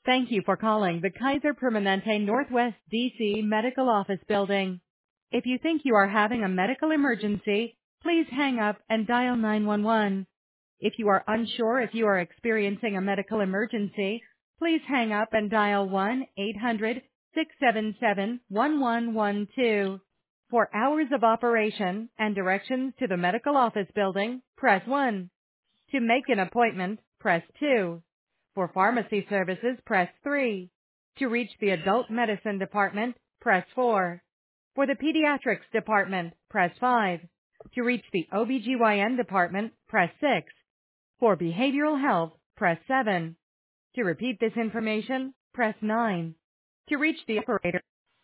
Thank you for calling the Kaiser Permanente Northwest DC Medical Office Building. If you think you are having a medical emergency, please hang up and dial 911. If you are unsure if you are experiencing a medical emergency, please hang up and dial 1-800-677-1112. For hours of operation and directions to the medical office building, press 1. To make an appointment, press 2. For pharmacy services, press 3. To reach the adult medicine department, press 4. For the pediatrics department, press 5. To reach the OBGYN department, press 6. For behavioral health, press 7. To repeat this information, press 9. To reach the operator.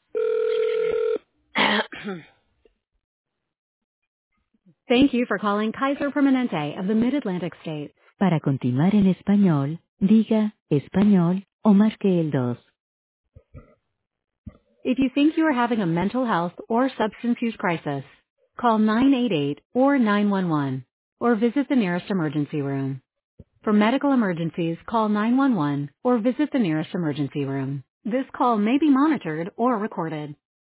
Thank you for calling Kaiser Permanente of the Mid-Atlantic States. Para continuar en español, diga español o marque el 2. If you think you are having a mental health or substance use crisis, call 988 or 911 or visit the nearest emergency room. For medical emergencies, call 911 or visit the nearest emergency room. This call may be monitored or recorded.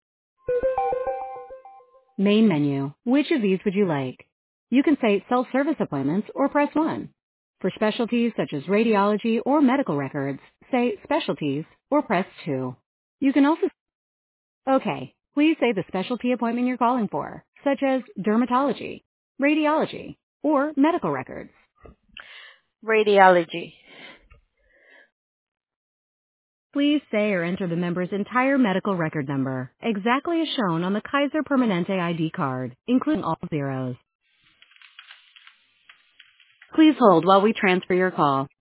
Main menu. Which of these would you like? You can say self-service appointments or press 1. For specialties such as radiology or medical records, say specialties or press 2. You can also... Okay, please say the specialty appointment you're calling for, such as dermatology, radiology, or medical records. Radiology. Please say or enter the member's entire medical record number, exactly as shown on the Kaiser Permanente ID card, including all zeros. Please hold while we transfer your call.